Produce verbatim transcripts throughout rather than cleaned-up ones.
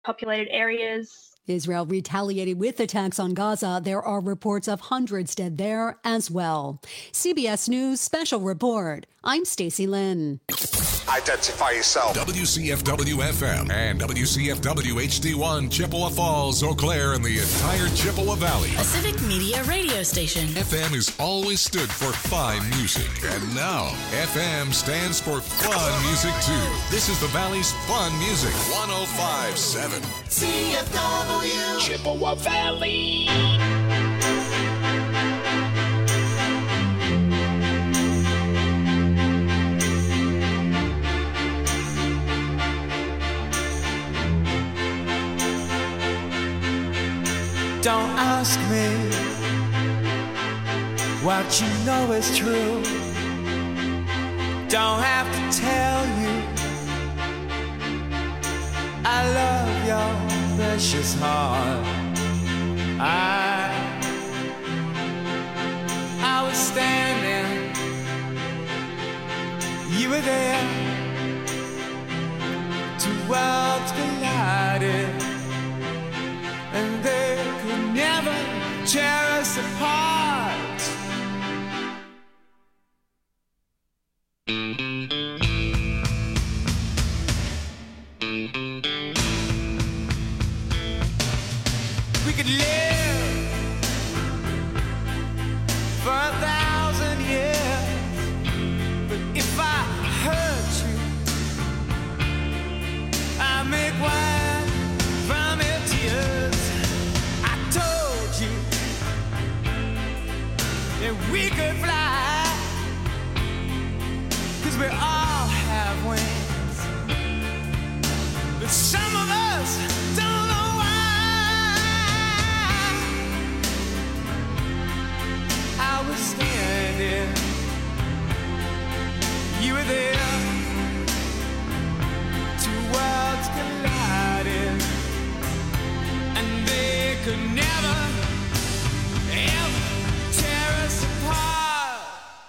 populated areas. Israel retaliated with attacks on Gaza. There are reports of hundreds dead there as well. C B S News Special Report. I'm Stacey Lynn. Identify yourself. W C F W F M and W C F W H D one, Chippewa Falls, Eau Claire, and the entire Chippewa Valley. A civic media radio station. F M has always stood for fine music. And now, F M stands for fun music, too. This is the Valley's fun music. one oh five point seven. C F W. Chippewa Valley. Don't ask me what you know is true. Don't have to tell you I love your precious heart. I, I was standing, you were there. Two worlds collided, and they could never tear us apart. We could live for a thousand years, but if I hurt you, I make wine from your tears. I told you that we could fly, 'cause we all have wings, but some of us don't know why. I was standing, you were there. Two worlds collided, and they could never, ever tear us apart.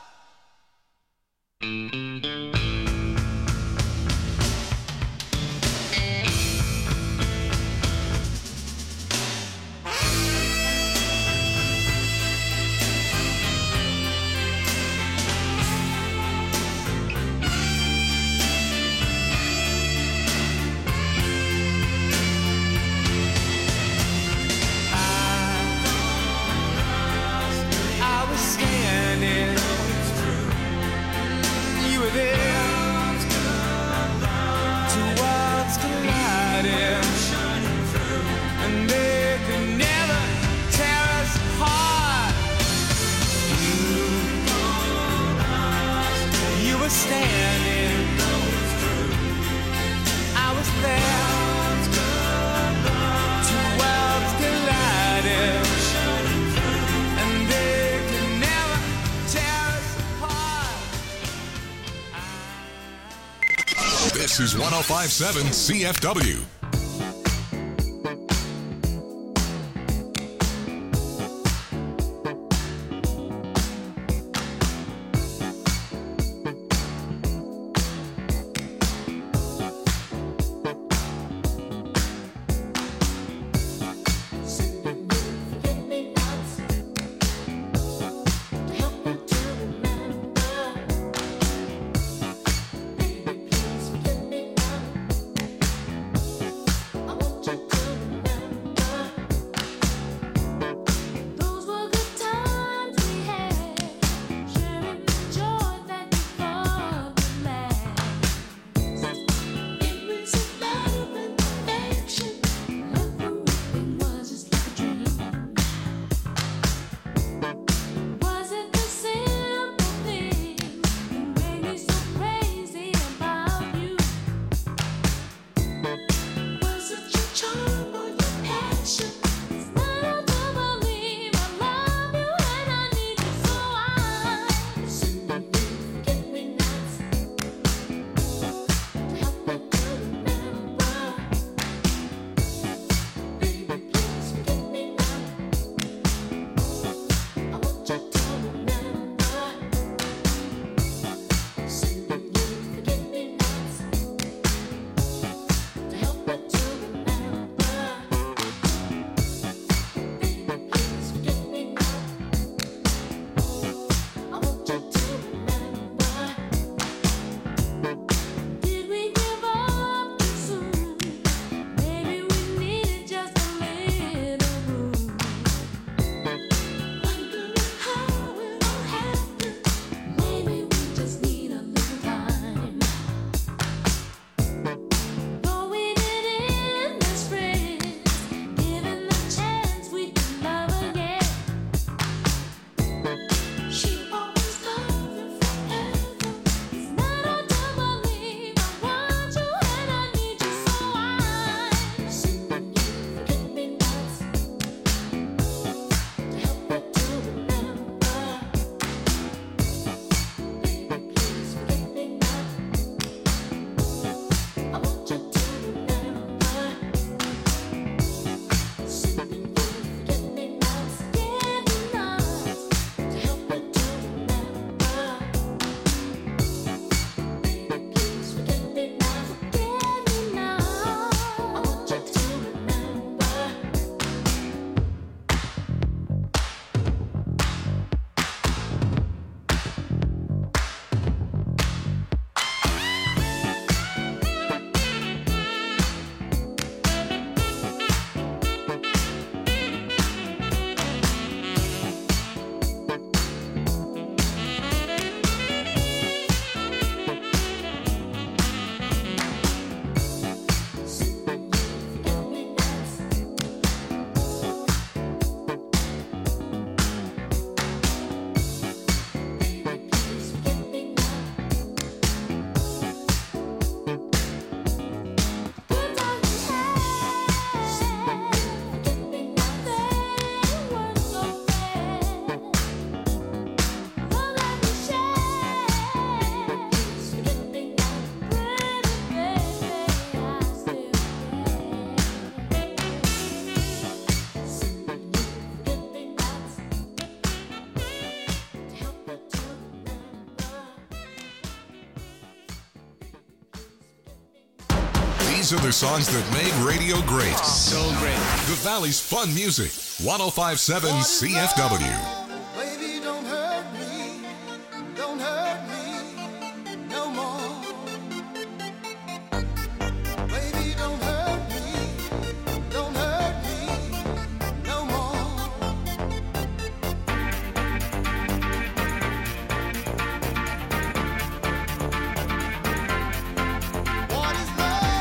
I was standing, you were there. Two worlds collided, and they could never tear us apart. You, you were standing, I was there. Two worlds collided, and they could never tear us apart. This is one oh five point seven C F W. These are the songs that made radio great. So great. The Valley's Fun Music. one oh five point seven C F W. Baby, don't hurt me. Don't hurt me no more. Baby, don't hurt me. Don't hurt me no more. What is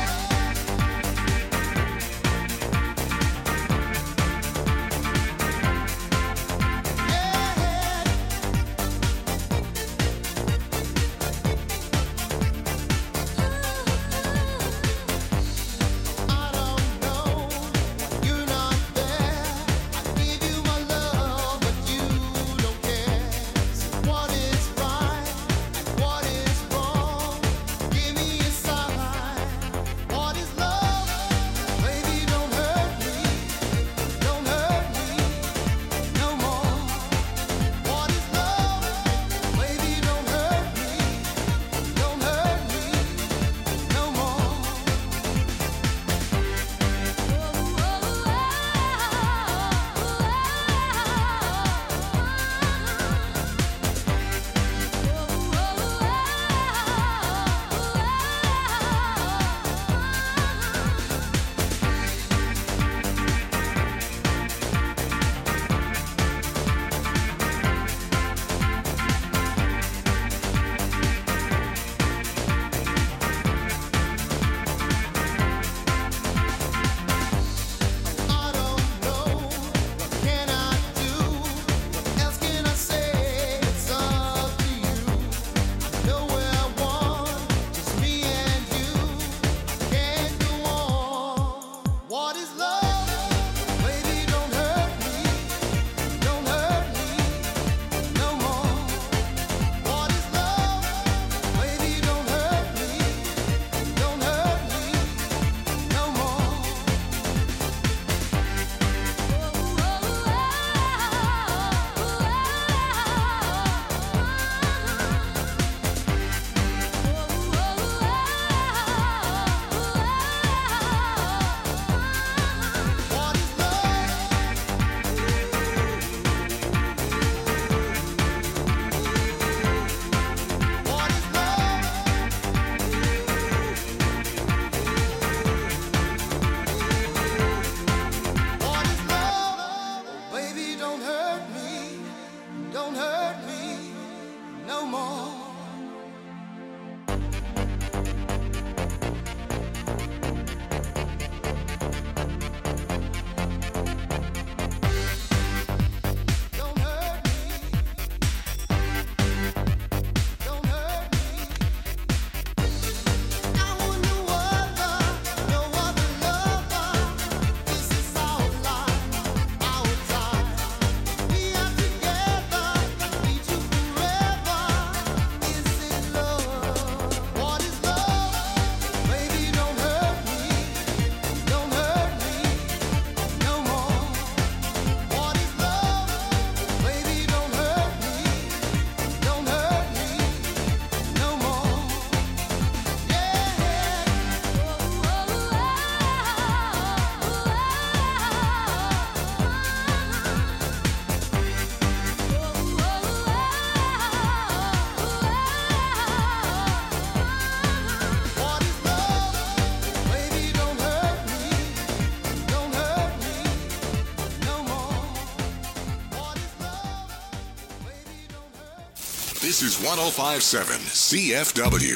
This is one oh five point seven C F W.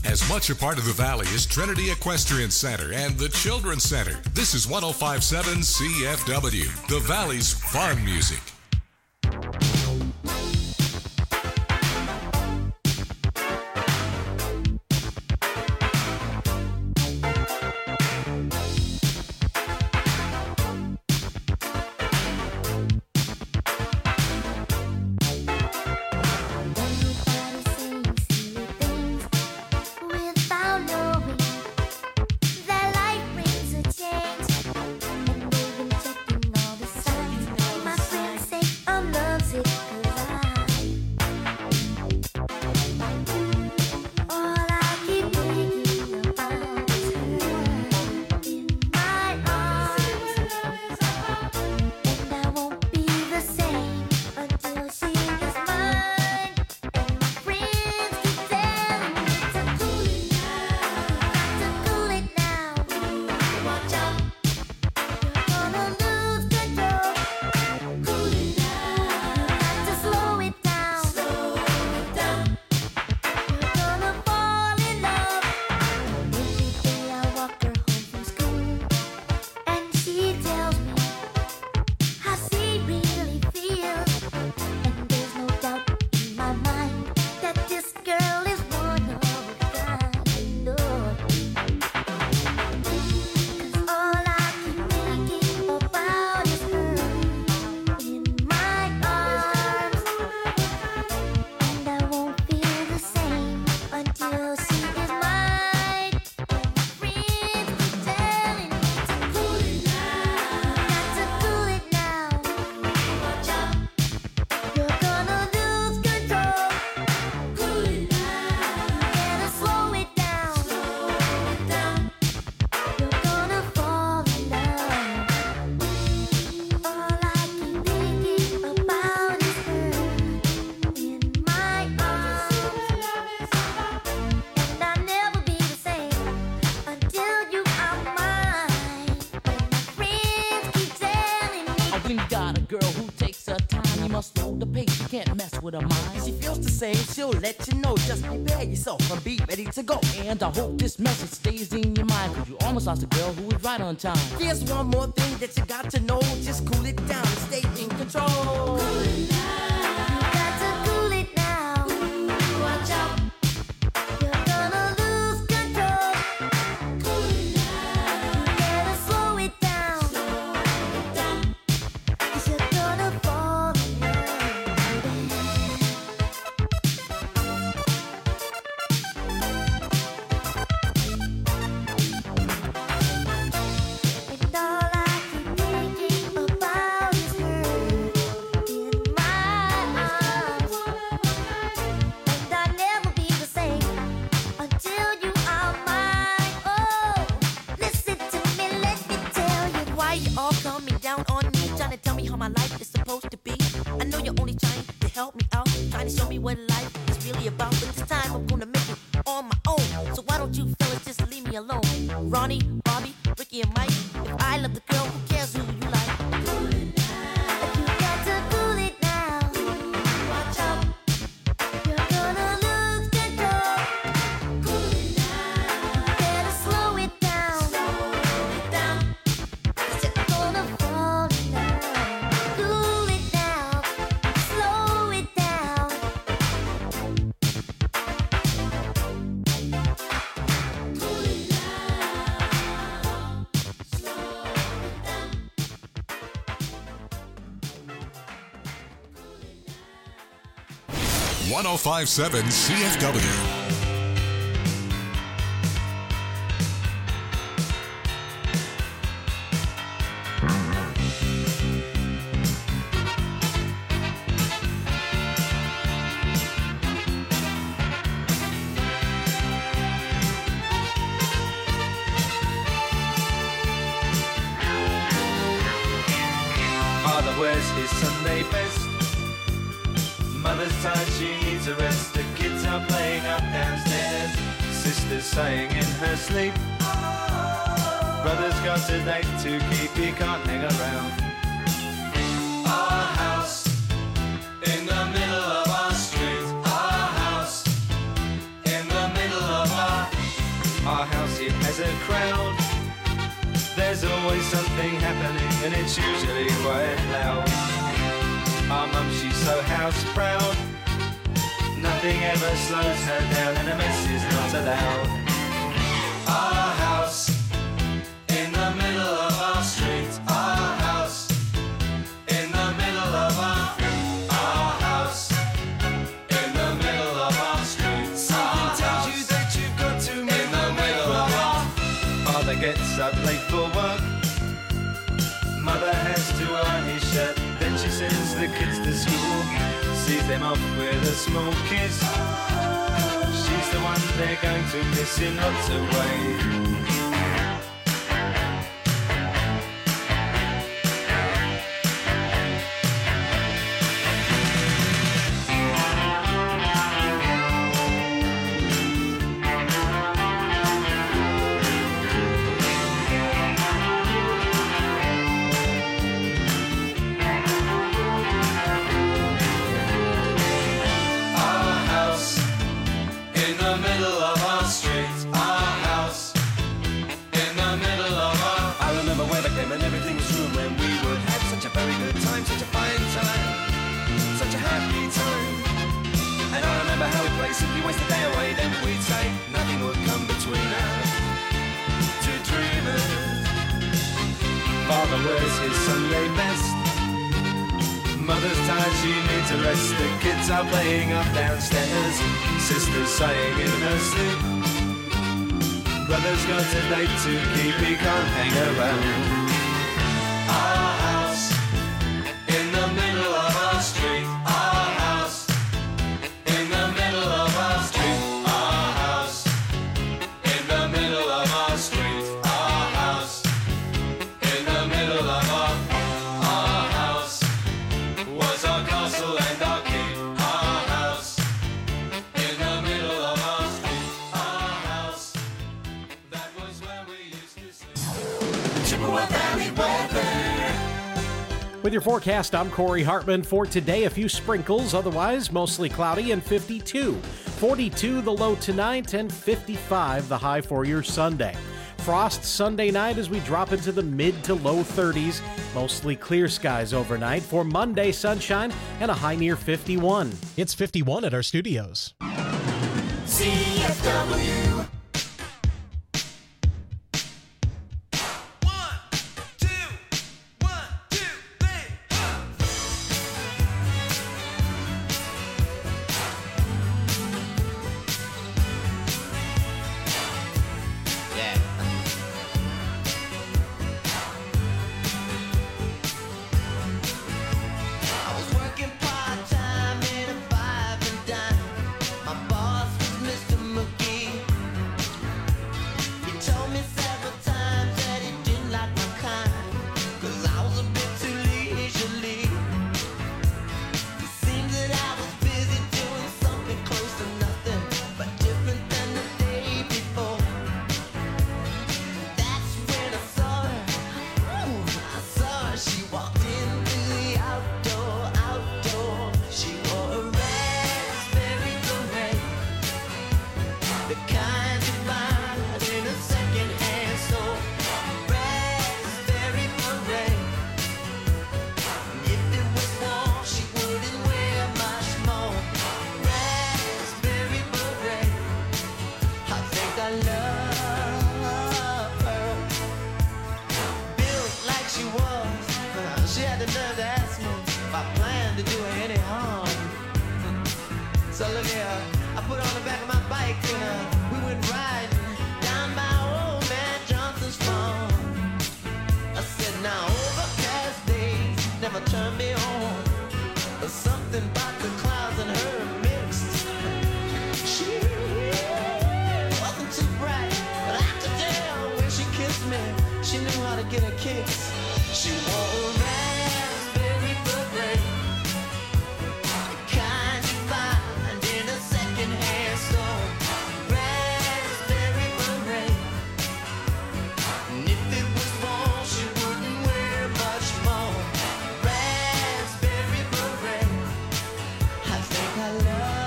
As much a part of the Valley as Trinity Equestrian Center and the Children's Center. This is one oh five point seven C F W, the Valley's fun music. She'll let you know, just prepare yourself and be ready to go. And I hope this message stays in your mind, cause you almost lost a girl who was right on time. There's one more thing that you got to know, just cool it down and stay in control. Cool it down. You got to cool it now. Watch out. You're gonna lose control. Cool it down. You better slow it down. Slow it down. Cause you're gonna fall in love. My life is supposed to be. I know you're only trying to help me out, trying to show me what life is really about. But this time I'm gonna make it on my own. So why don't you fellas just leave me alone? Ronnie, Bobby, Ricky, and Mike. If I love the girl, who cares who you like? Cool it down. You got to cool it now. Watch out. You're gonna lose control. Cool it down. Better slow it down. Slow it down. Cause you're gonna fall in love. Cool it down, slow it down. Cool it down, slow it down. one oh five point seven C F W. Father wears his Sunday best. Mother's tired, she needs a rest. The kids are playing up downstairs. Sister's sighing in her sleep. Brother's got a date to keep, he can't hang around. Our house in the middle of our street. Our house in the middle of our crowd, there's always something happening and it's usually quite loud. Our mum, she's so house proud, nothing ever slows her down and a mess is not allowed. Our house in the middle of our street, our house in the middle of our our house in the middle of our street. Something tells you that you've got to move in the middle of our. Father gets up late for work, mother has to iron his shirt, then she sends the kids to school, sees them off with a small kiss. She's the one they're going to miss in lots of ways. Simply waste the day away, then we'd say nothing would come between us. Two dreamers. Father wears his Sunday best, mother's tired, she needs a rest. The kids are playing up downstairs, sister's sighing in her sleep. Brother's got a date to keep, he can't hang around. Our house in the middle of our street. Our house in the middle of our street. Our house in the middle of our street. Our house in the middle of our our house was our castle and our keep. Our house in the middle of our street. Our house, that was where we used to sleep. Chippewa Valley weather. With your forecast, I'm Corey Hartman. For today, a few sprinkles, otherwise mostly cloudy and fifty-two. forty-two the low tonight and fifty-five the high for your Sunday. Frost Sunday night as we drop into the mid to low thirties. Mostly clear skies overnight. For Monday, sunshine and a high near fifty-one. It's fifty-one at our studios. C F W.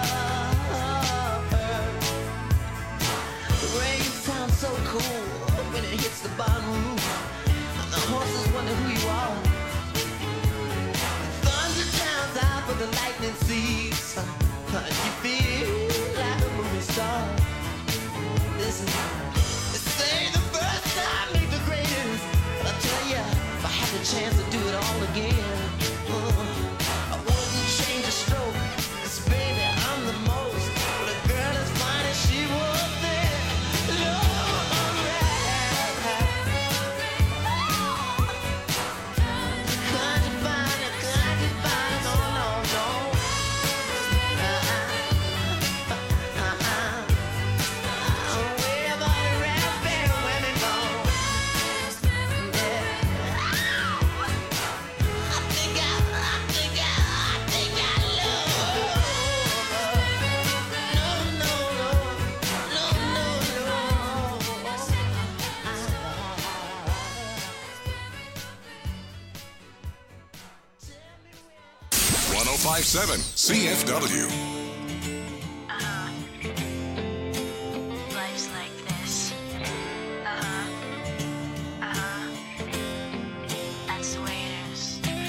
So cool. a chance to do it all again. Uh, I wouldn't change a stroke, 'cause baby, I'm the most. But a girl as fine as she was there. Lord, right. Can't you find it? Can't you find it? No, no, no. Uh-uh. Uh-uh. Where the raspberry women go? one oh five point seven C F W. Uh-huh. Life's like this. Uh-huh. Uh-huh. That's the way it is.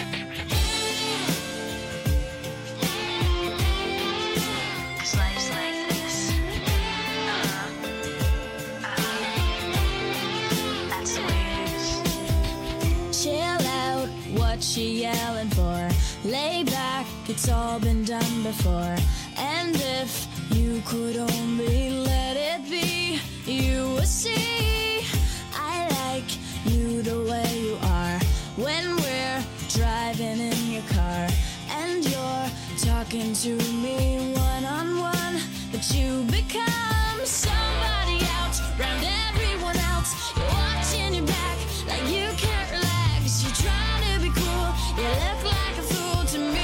'Cause life's like this. Uh-huh. Uh-huh. That's the way it is. Chill out, what she yelling for? Lay back, it's all been done before. And if you could only let it be, you would see I like you the way you are. When we're driving in your car and you're talking to me one-on-one, but you become somebody else, round everyone else. You're watching your back like you can't relax. You're trying to be cool, you look like a fool to me.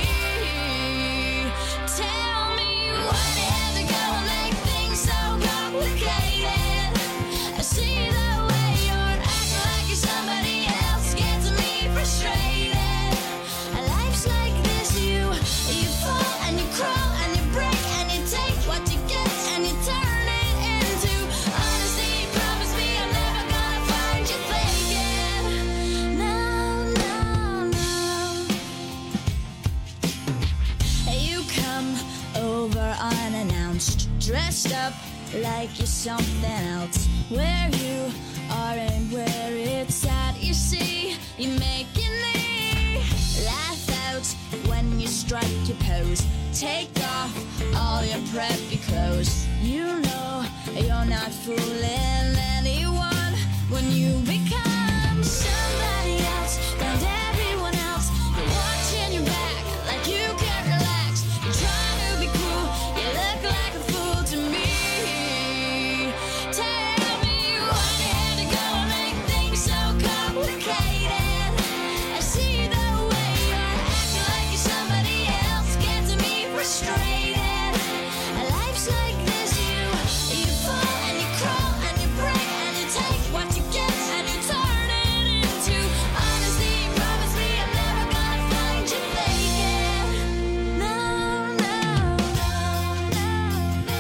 Tell me what had to go and make things so complicated. I see the way you're acting like you're somebody else, gets me frustrated. Life's like this, you you fall and you crawl and you break and you take what you get and you turn it into honesty. Promise me I'm never gonna find you faking. No, no, no. You come over unannounced, dressed up like you're something else. Where you are and where it's at, you see, you're making me laugh out when you strike your pose. Take off all your preppy clothes. You know you're not fooling anyone when you become somebody else, round everyone else. You're watching your back like you can't relax. You're trying to be cool, you look like a fool to me. Tell me what had to go and make things so complicated. I see the way you're acting like you're somebody else, gets me frustrated. Life's like this, you you fall and you crawl and you break and you take what you get and you turn it into honesty. Promise me I'm never gonna find you faking. No, no, no, no, no,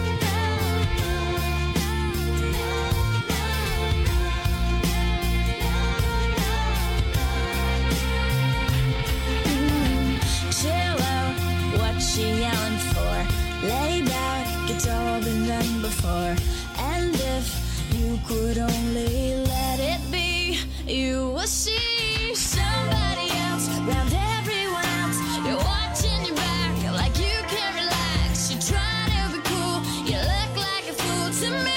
chill out, what she yelling for? Lay back, it's all been done before. And if you could only let it be, you will see somebody else, round everyone else. You're watching your back like you can't relax. You're trying to be cool, you look like a fool to me.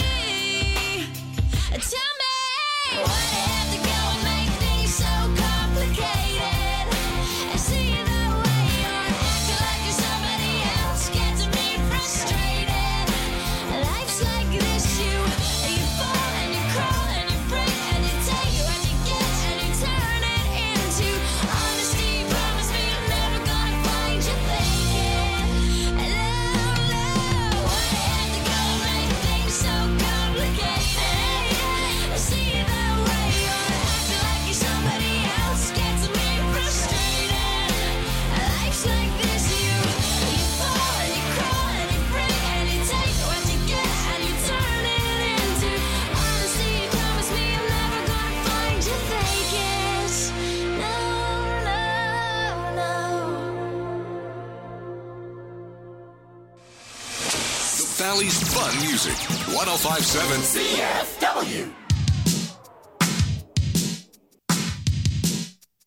Tell me what had to go and make things so complicated. I see the way you're acting like you're somebody else, gets me frustrated. Life's like this, you you fall and you crawl and you break and you take what you get and you turn it into honesty. Promise me I'm never gonna find you faking. No, no, what had to go and make things so complicated. I see the way you're acting like you're somebody else, gets me frustrated. Life's like this, you you fall and you crawl and you break and you take what you get and you turn it into honesty. Promise me I'm never gonna find you faking. No, no, no. The Valley's fun music. one oh five point seven C F W.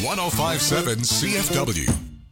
one oh five point seven C F W.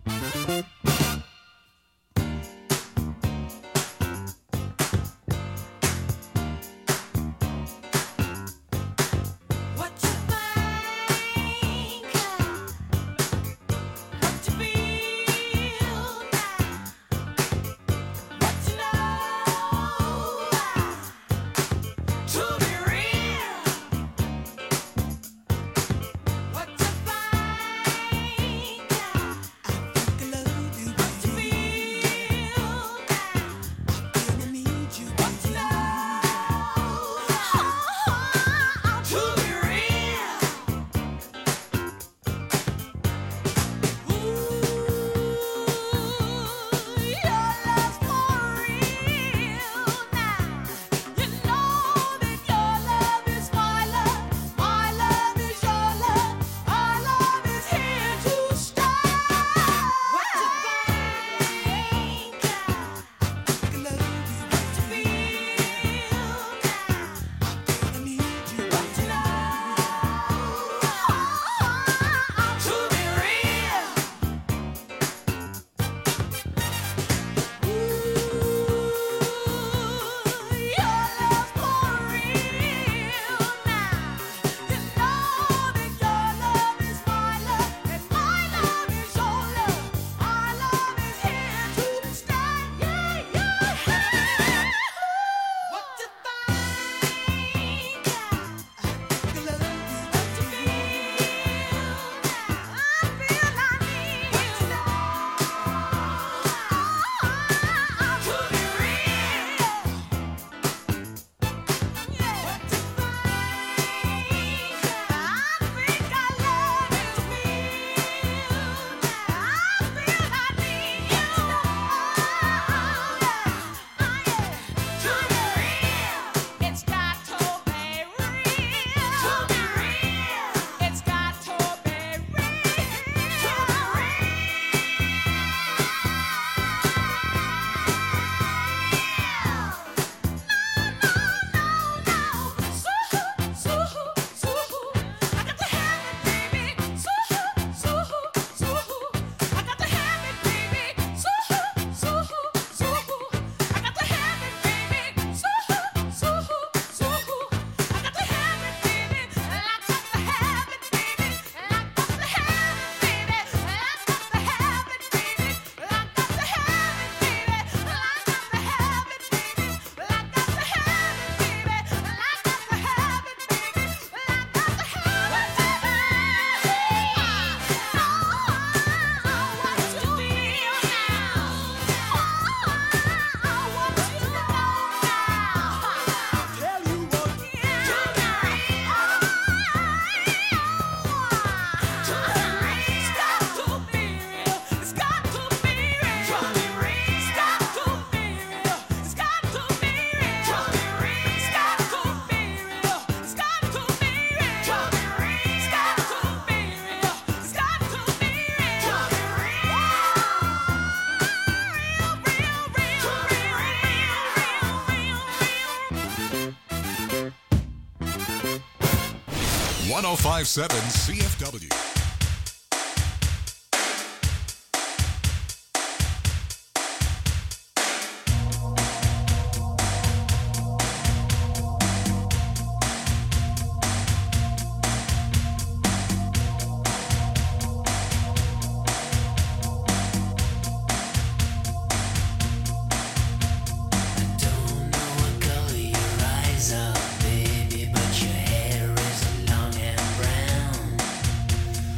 one oh five point seven C F W. Baby, but your hair is long and brown.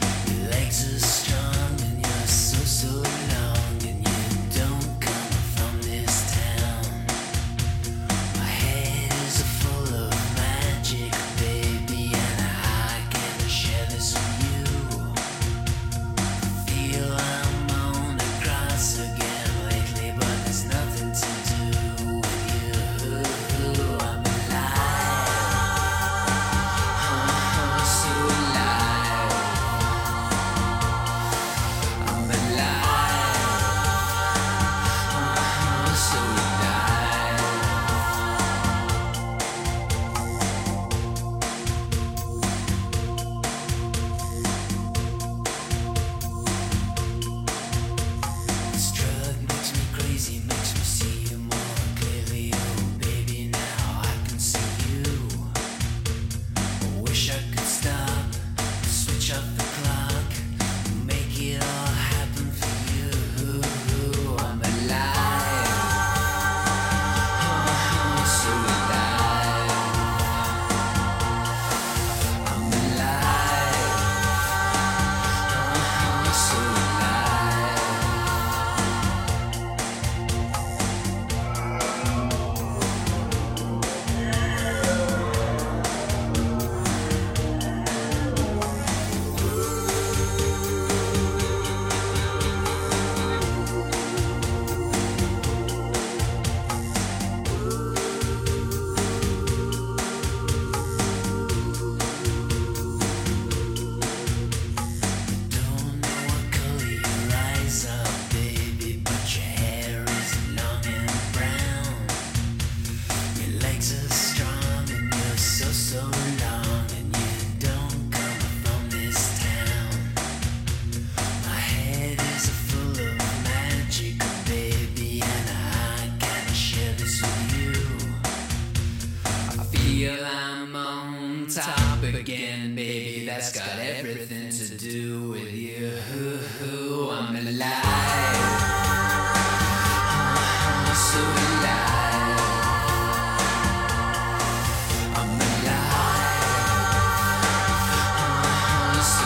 top again, baby. That's got everything to do with you. I'm alive. I'm so alive. I'm alive. I'm so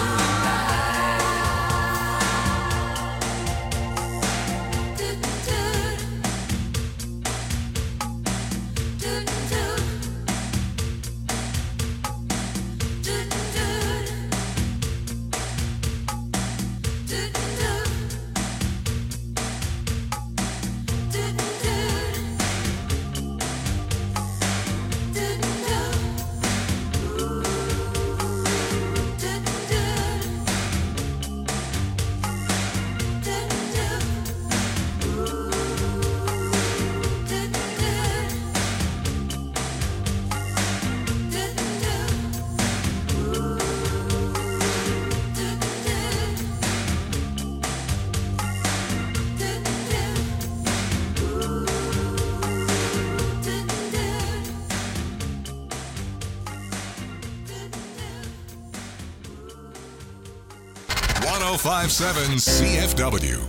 one oh five point seven C F W.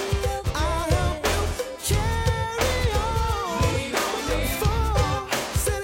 Say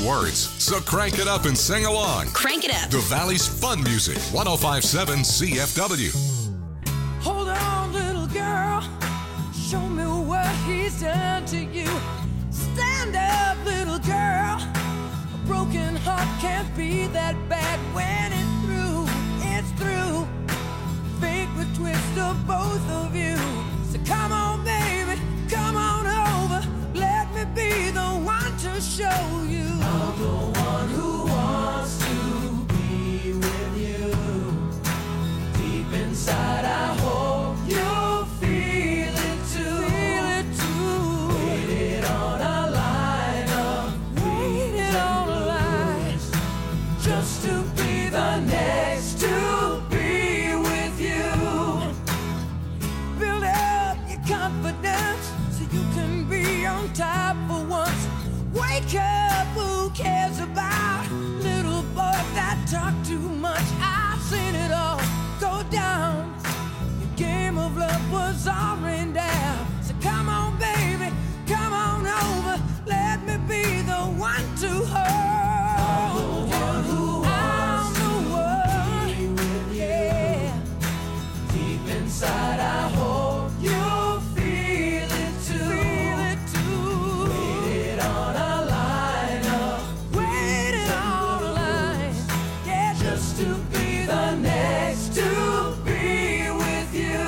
words, so crank it up and sing along. Crank it up. The Valley's fun music, one oh five point seven C F W. Hold on, little girl. Show me what he's done to you. Stand up, little girl. A broken heart can't be that bad when it's through. It's through. Fate would twist of both of you. So come on, baby, come on over. Let me be the one to show you. I'm the one who wants to be with you. Deep inside, I hope you'll feel it too. Feel it too. Waited on a line of waited on a line just to be the next to be with you. Build up your confidence so you can be on top for once. Wake up, who cares about little boys that talk too much? I've seen it all go down. Your game of love was all rained down. So come on, baby, come on over. Let me be the one to hold you. I'm the one, yeah. Deep inside, I hope you'll feel it too. Feel it too. Waited on a line of waited on a line, yeah, just to be the next to be with you.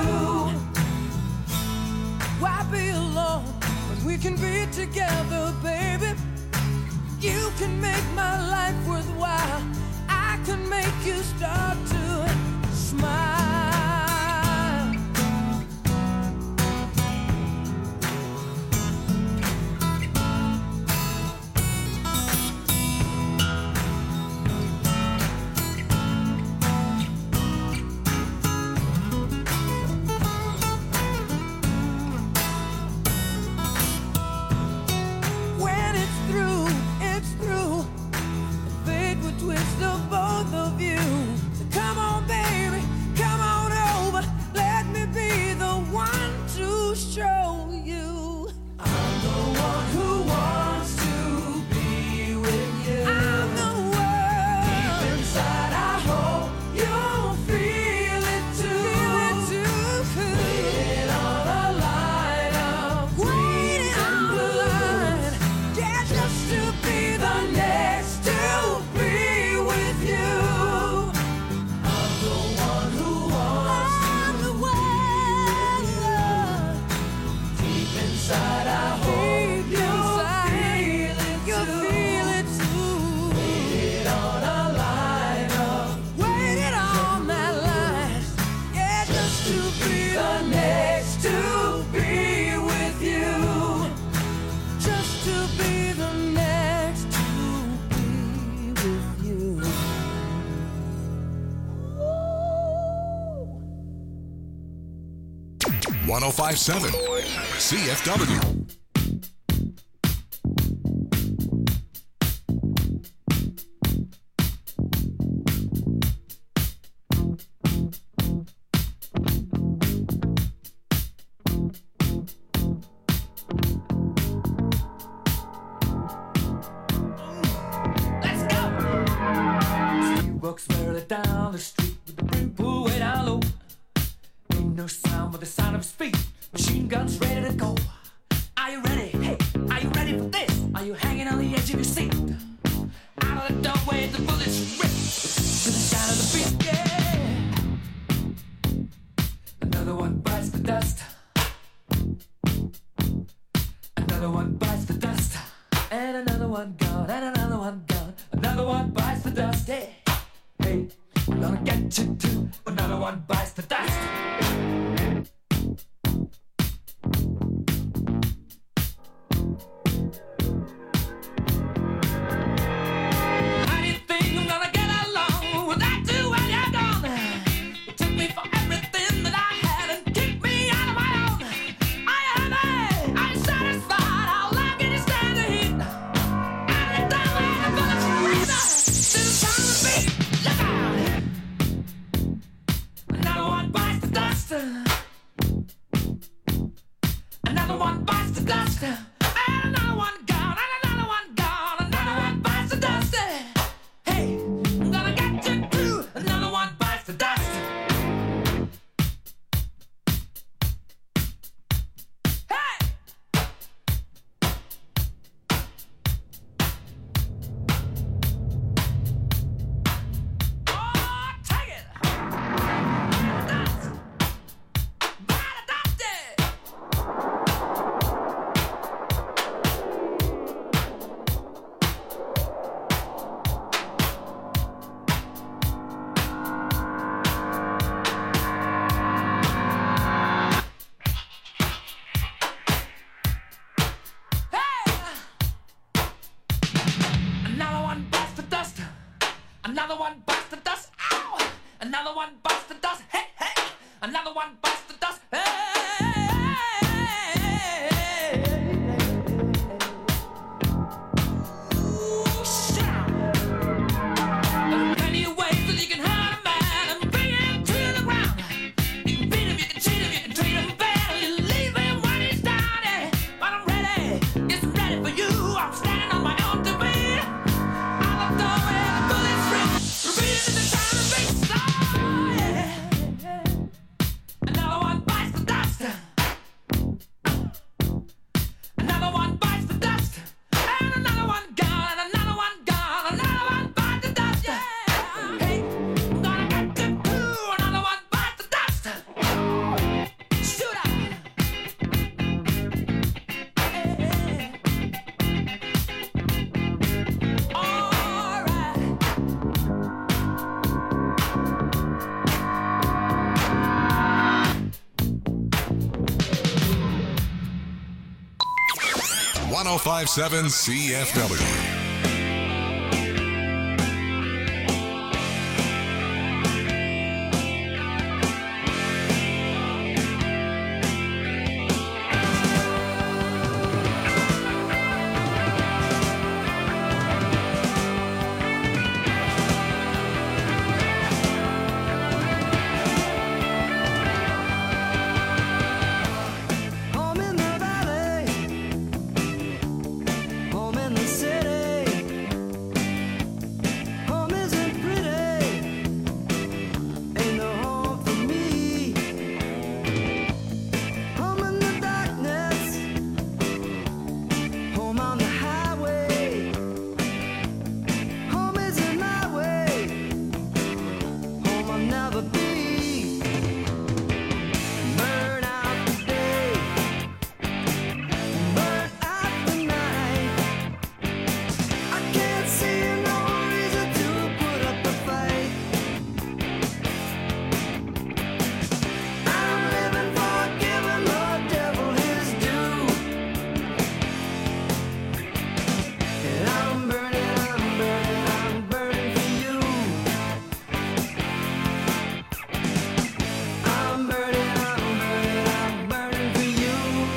Why be alone when we can be together, baby? You can make my life worthwhile. I can make you start to smile. When it's through, it's through. Fate would twist of both of you. So come on, baby, come on over. Let me be the one to show you. I'm the one who wants to be with you. I'm the one. Deep inside, I hope you'll feel it too. Feel it too. Waiting on a line of waiting on a line, yeah, just to be the next to be with you. I'm the one who wants I'm the one. Deep inside, I hope you'll feel it too. Feel it too. Waited on a line of waited on that line, yeah, just to be the next to be with you. Just to be the next to be with you. one oh five point seven C F W. Let's go! She walks merrily down the street with the brim pulled way down low. Ain't no sound but the sound of his feet. Machine guns ready to go. Are you ready? Hey, are you ready for this? Are you hanging on the edge of your seat? Out of the doorway, the bullets rip to the sound of the beat. Yeah. Another one bites the dust. Another one bites the dust. And another one gone. And another one gone. Another one bites the dust. Hey, hey, we're gonna get you too. Another one bites the dust. How do you think I'm gonna get along without you when you're gone? You took me for everything that I had and kicked me out of my own. Are you happy? Are you satisfied? How long can you stand the heat? Out of the doorway, the bullets rip to the sound of the beat. Look out! Another one bites the dust. Another one bites the dust. Ow! Another one bites the dust. Hey, hey! Another one bites the dust. Hey! one oh five point seven C F W. Home in the valley, home in the city. Home isn't pretty, ain't no home for me. Home in the darkness, home on the highway. Home isn't my way, home I'll never be. Burn out the day, burn out the night. I can't see no reason to put up a fight. I'm living for giving the devil his due. And I'm burning, I'm burning, I'm burning for you. I'm burning, I'm burning, I'm burning for you.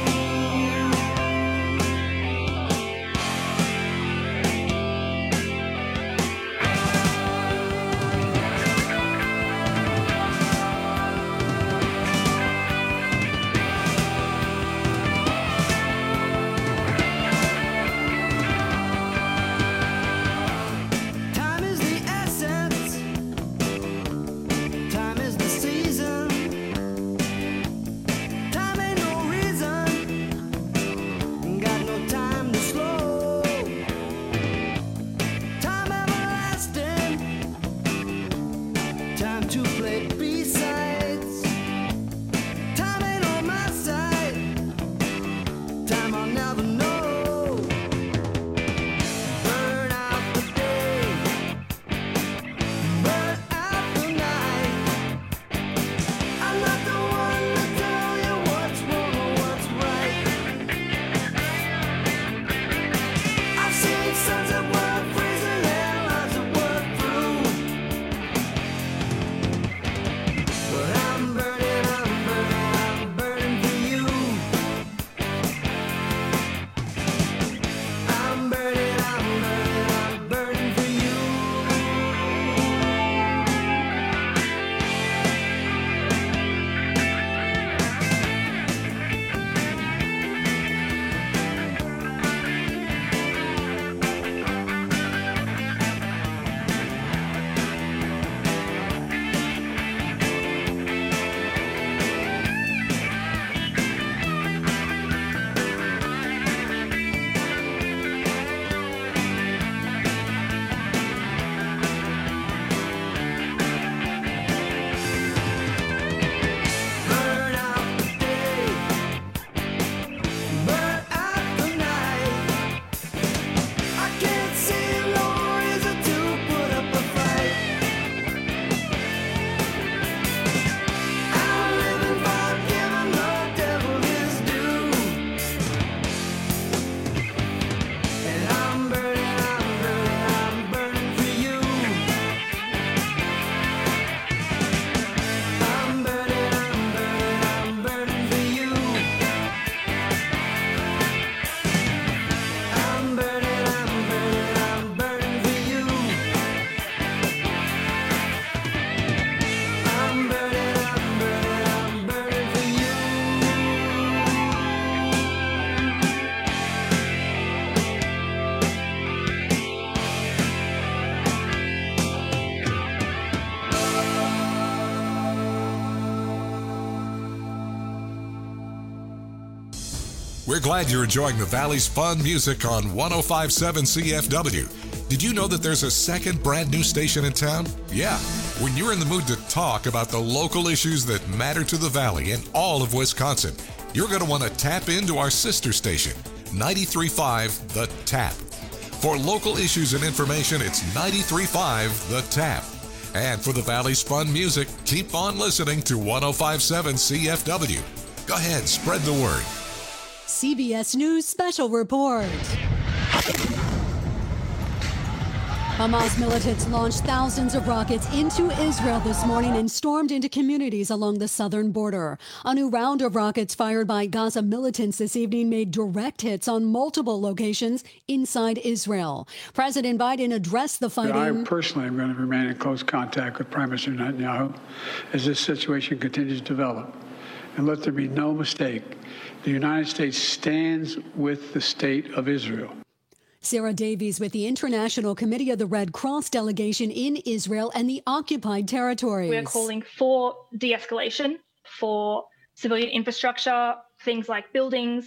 Time is the essence, time is the season. Time ain't no reason, got no time to slow. Time everlasting, time to play B-sides. Time ain't on my side, time I'll never know. Burn out the day, burn out the night. I'm not the one to tell you what's wrong or what's right. I've seen suns that were freezing and lives that were through. We're glad you're enjoying the Valley's fun music on one oh five point seven C F W. Did you know that there's a second brand new station in town? Yeah. When you're in the mood to talk about the local issues that matter to the Valley and all of Wisconsin, you're going to want to tap into our sister station, ninety-three point five The Tap. For local issues and information, it's ninety-three point five The Tap. And for the Valley's fun music, keep on listening to one oh five point seven C F W. Go ahead, spread the word. C B S News Special Report. Hamas militants launched thousands of rockets into Israel this morning and stormed into communities along the southern border. A new round of rockets fired by Gaza militants this evening made direct hits on multiple locations inside Israel. President Biden addressed the fighting. I personally am going to remain in close contact with Prime Minister Netanyahu as this situation continues to develop. And let there be no mistake, the United States stands with the state of Israel. Sarah Davies with the International Committee of the Red Cross delegation in Israel and the occupied territories. We are calling for de-escalation for civilian infrastructure, things like buildings,